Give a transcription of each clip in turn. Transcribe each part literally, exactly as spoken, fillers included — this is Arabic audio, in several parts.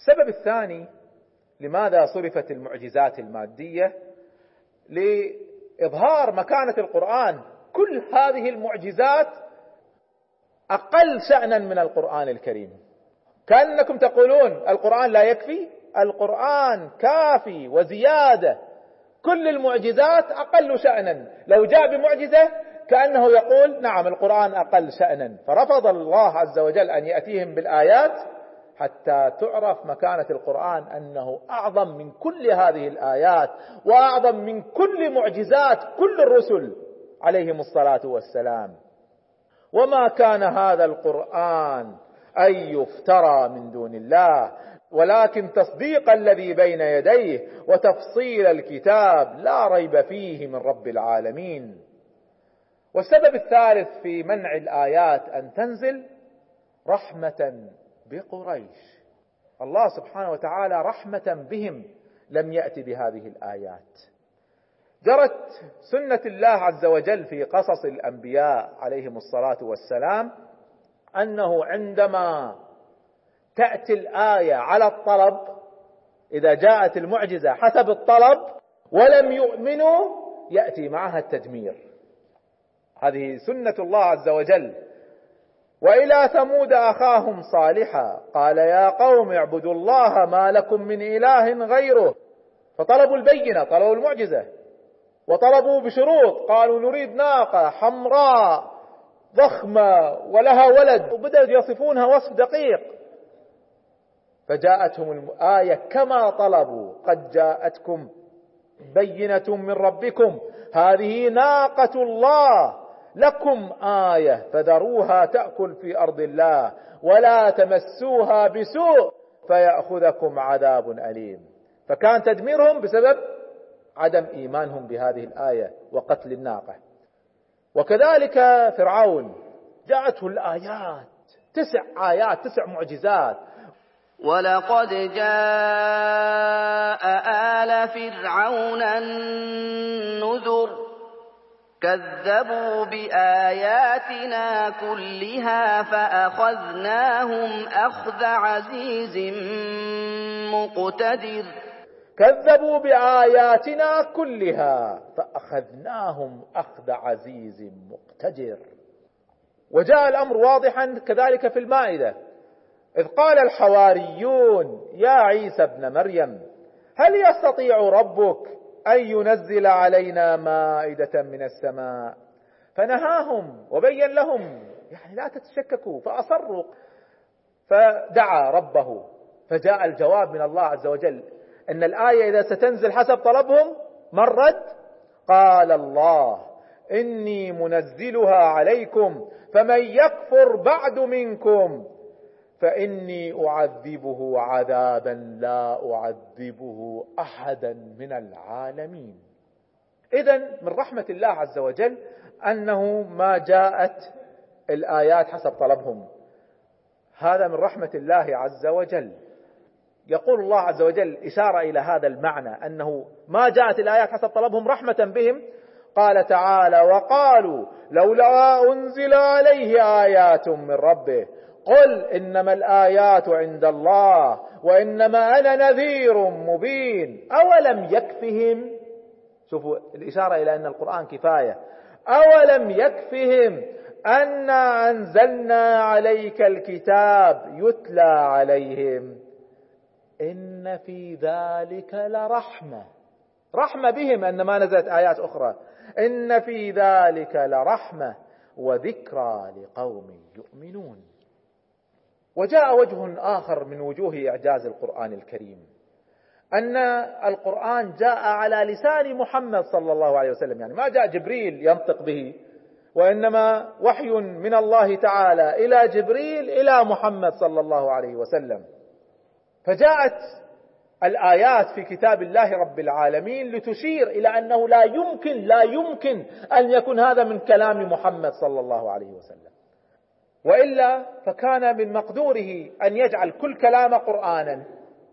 السبب الثاني لماذا صرفت المعجزات المادية لإظهار مكانة القرآن. كل هذه المعجزات أقل شأنا من القرآن الكريم. كأنكم تقولون القرآن لا يكفي، القرآن كافي وزيادة. كل المعجزات أقل شأنا. لو جاء بمعجزة كأنه يقول نعم القرآن أقل شأنا، فرفض الله عز وجل أن يأتيهم بالآيات حتى تعرف مكانة القرآن أنه أعظم من كل هذه الآيات وأعظم من كل معجزات كل الرسل عليهم الصلاة والسلام. وما كان هذا القرآن أن يفترى من دون الله، ولكن تصديق الذي بين يديه وتفصيل الكتاب لا ريب فيه من رب العالمين. والسبب الثالث في منع الآيات أن تنزل رحمة بقريش. الله سبحانه وتعالى رحمة بهم لم يأتي بهذه الآيات. جرت سنة الله عز وجل في قصص الأنبياء عليهم الصلاة والسلام أنه عندما تأتي الآية على الطلب، إذا جاءت المعجزة حسب الطلب ولم يؤمنوا يأتي معها التدمير. هذه سنة الله عز وجل. وإلى ثمود أخاهم صالحا قال يا قوم اعبدوا الله ما لكم من إله غيره. فطلبوا البينة، طلبوا المعجزة، وطلبوا بشروط، قالوا نريد ناقة حمراء ضخمة ولها ولد، وبدأوا يصفونها وصف دقيق. فجاءتهم الآية كما طلبوا قد جاءتكم بينة من ربكم هذه ناقة الله لكم آية فذروها تأكل في أرض الله ولا تمسوها بسوء فيأخذكم عذاب أليم. فكان تدميرهم بسبب عدم إيمانهم بهذه الآية وقتل الناقة. وكذلك فرعون جاءته الآيات، تسع آيات، تسع معجزات. ولقد جاء آل فرعون النذر كذبوا بآياتنا كلها فأخذناهم أخذ عزيز مقتدر. كذبوا بآياتنا كلها فأخذناهم أخذ عزيز مقتدر. وجاء الأمر واضحا كذلك في المائدة إذ قال الحواريون يا عيسى ابن مريم هل يستطيع ربك أن ينزل علينا مائدة من السماء؟ فنهاهم وبين لهم يعني لا تتشككوا، فأصروا، فدعا ربه فجاء الجواب من الله عز وجل أن الآية إذا ستنزل حسب طلبهم مرد. قال الله إني منزلها عليكم فمن يكفر بعد منكم فإني أعذبه عذابا لا أعذبه أحدا من العالمين. إذن من رحمة الله عز وجل أنه ما جاءت الآيات حسب طلبهم، هذا من رحمة الله عز وجل. يقول الله عز وجل إشارة إلى هذا المعنى أنه ما جاءت الآيات حسب طلبهم رحمة بهم. قال تعالى وقالوا لولا أنزل عليه آيات من ربه قل إنما الآيات عند الله وإنما أنا نذير مبين أولم يكفهم. شوفوا الإشارة إلى أن القرآن كفاية. أولم يكفهم أنا أنزلنا عليك الكتاب يتلى عليهم إن في ذلك لرحمة. رحمة بهم أن ما نزلت آيات أخرى. إن في ذلك لرحمة وذكرى لقوم يؤمنون. وجاء وجه آخر من وجوه إعجاز القرآن الكريم أن القرآن جاء على لسان محمد صلى الله عليه وسلم، يعني ما جاء جبريل ينطق به، وإنما وحي من الله تعالى إلى جبريل إلى محمد صلى الله عليه وسلم. فجاءت الآيات في كتاب الله رب العالمين لتشير إلى أنه لا يمكن لا يمكن أن يكون هذا من كلام محمد صلى الله عليه وسلم، وإلا فكان من مقدوره أن يجعل كل كلام قرآنا،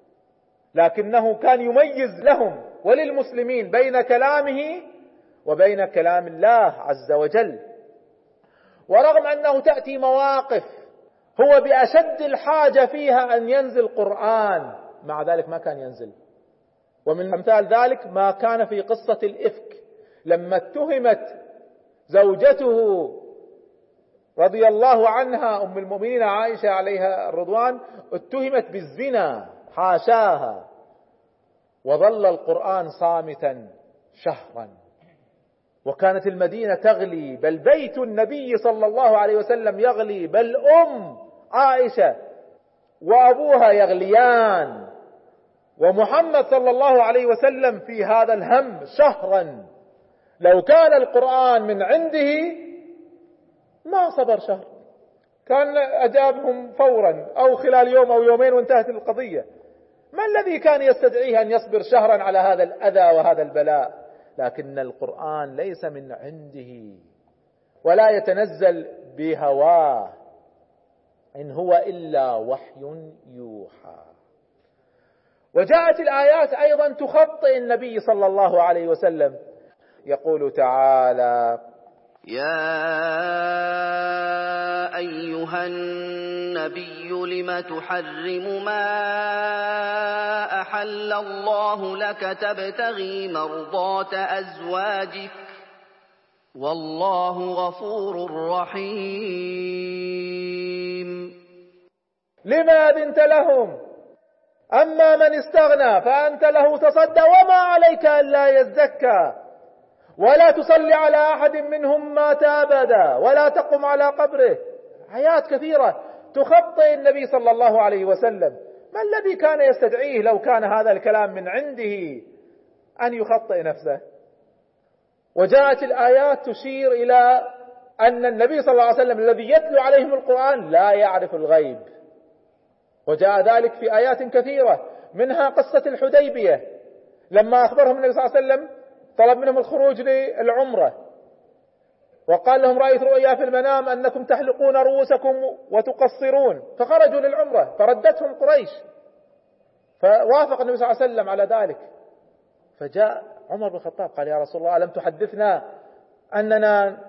لكنه كان يميز لهم وللمسلمين بين كلامه وبين كلام الله عز وجل. ورغم أنه تأتي مواقف هو بأشد الحاجة فيها أن ينزل قرآن، مع ذلك ما كان ينزل. ومن أمثال ذلك ما كان في قصة الإفك، لما اتهمت زوجته رضي الله عنها أم المؤمنين عائشة عليها الرضوان، اتهمت بالزنا حاشاها، وظل القرآن صامتا شهرا، وكانت المدينة تغلي، بل بيت النبي صلى الله عليه وسلم يغلي، بل أم عائشة وأبوها يغليان، ومحمد صلى الله عليه وسلم في هذا الهم شهرا. لو كان القرآن من عنده ما صبر شهر، كان أجابهم فورا أو خلال يوم أو يومين وانتهت القضية. ما الذي كان يستدعيه أن يصبر شهرا على هذا الأذى وهذا البلاء؟ لكن القرآن ليس من عنده ولا يتنزل بهواه، إن هو إلا وحي يوحى. وجاءت الآيات أيضا تخطئ النبي صلى الله عليه وسلم. يقول تعالى: يا أيها النبي لم تحرم ما أحل الله لك تبتغي مرضات أزواجك والله غفور رحيم. لما أذنت لهم؟ أما من استغنى فأنت له تصدى وما عليك ألا يزكى ولا تصلي على أحد منهم مات أبدا ولا تقم على قبره. آيات كثيرة تخطئ النبي صلى الله عليه وسلم. ما الذي كان يستدعيه لو كان هذا الكلام من عنده أن يخطئ نفسه؟ وجاءت الآيات تشير إلى أن النبي صلى الله عليه وسلم الذي يتلو عليهم القرآن لا يعرف الغيب، وجاء ذلك في آيات كثيرة، منها قصة الحديبية لما أخبرهم النبي صلى الله عليه وسلم، طلب منهم الخروج للعمرة وقال لهم: رأيت رؤيا في المنام أنكم تحلقون رؤوسكم وتقصرون، فخرجوا للعمرة فردتهم قريش، فوافق النبي صلى الله عليه وسلم على ذلك. فجاء عمر بن الخطاب قال: يا رسول الله ألم تحدثنا أننا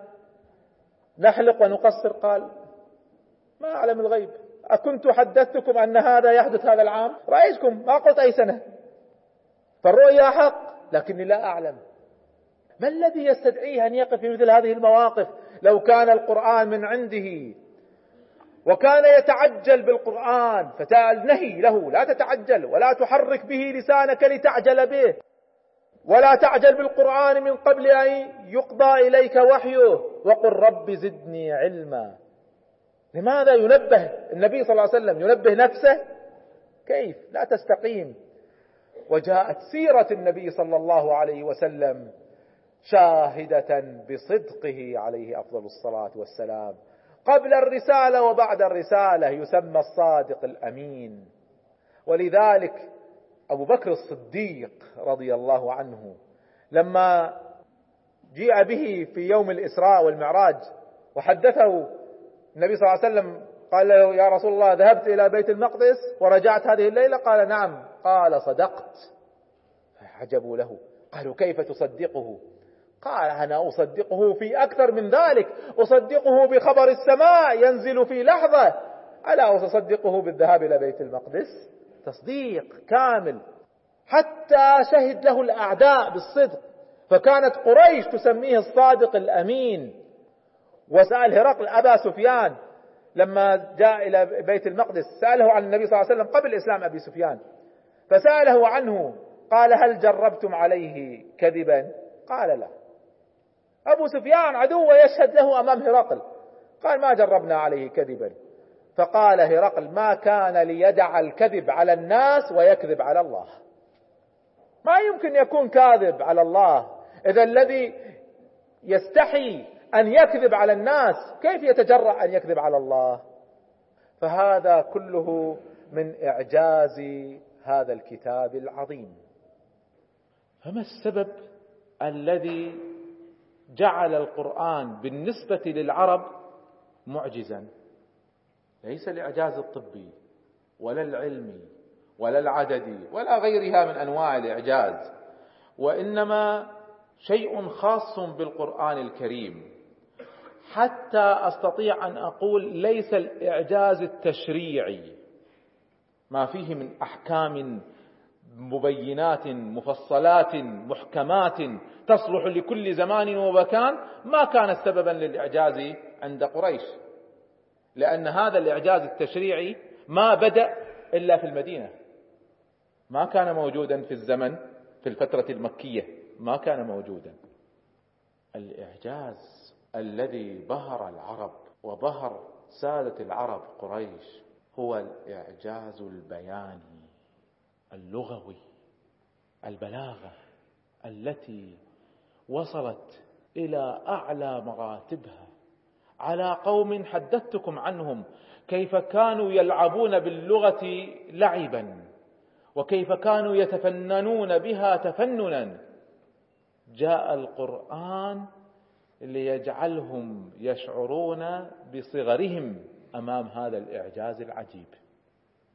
نحلق ونقصر؟ قال: ما أعلم الغيب، أكنت حدثتكم أن هذا يحدث هذا العام؟ رأيتكم ما قلت أي سنة، فالرؤيا حق لكني لا أعلم. ما الذي يستدعيه أن يقف في مثل هذه المواقف لو كان القرآن من عنده؟ وكان يتعجل بالقرآن، فتال نهي له: لا تتعجل ولا تحرك به لسانك لتعجل به، ولا تعجل بالقرآن من قبل أن يقضى إليك وحيه، وقل رب زدني علما. لماذا ينبه النبي صلى الله عليه وسلم؟ ينبه نفسه؟ كيف؟ لا تستقيم. وجاءت سيرة النبي صلى الله عليه وسلم شاهدة بصدقه عليه أفضل الصلاة والسلام، قبل الرسالة وبعد الرسالة يسمى الصادق الأمين. ولذلك أبو بكر الصديق رضي الله عنه لما جيء به في يوم الإسراء والمعراج وحدثه النبي صلى الله عليه وسلم، قال له: يا رسول الله ذهبت إلى بيت المقدس ورجعت هذه الليلة؟ قال: نعم. قال: صدقت. فعجبوا له، قالوا: كيف تصدقه؟ قال: أنا أصدقه في أكثر من ذلك، أصدقه بخبر السماء ينزل في لحظة، ألا أصدقه بالذهاب إلى بيت المقدس؟ تصديق كامل، حتى شهد له الأعداء بالصدق، فكانت قريش تسميه الصادق الأمين. وسأل هرقل أبا سفيان لما جاء إلى بيت المقدس، سأله عن النبي صلى الله عليه وسلم قبل إسلام أبي سفيان، فسأله عنه قال: هل جربتم عليه كذبا؟ قال: لا. أبو سفيان عدو يشهد له أمام هرقل، قال: ما جربنا عليه كذبا. فقال هرقل: ما كان ليدع الكذب على الناس ويكذب على الله. ما يمكن يكون كاذب على الله، إذا الذي يستحي أن يكذب على الناس كيف يتجرأ أن يكذب على الله؟ فهذا كله من إعجاز هذا الكتاب العظيم. فما السبب الذي جعل القرآن بالنسبة للعرب معجزا؟ ليس الإعجاز الطبي ولا العلمي ولا العددي ولا غيرها من أنواع الإعجاز، وإنما شيء خاص بالقرآن الكريم، حتى أستطيع أن أقول ليس الإعجاز التشريعي ما فيه من أحكام مبينات مفصلات محكمات تصلح لكل زمان ومكان، ما كان سببا للإعجاز عند قريش، لأن هذا الإعجاز التشريعي ما بدأ إلا في المدينة، ما كان موجودا في الزمن في الفترة المكية، ما كان موجودا. الإعجاز الذي بهر العرب وبهر سادة العرب قريش هو الإعجاز البياني اللغوي، البلاغة التي وصلت إلى أعلى مراتبها على قوم حدثتكم عنهم كيف كانوا يلعبون باللغة لعبا، وكيف كانوا يتفننون بها تفننا. جاء القرآن ليجعلهم يشعرون بصغرهم أمام هذا الإعجاز العجيب.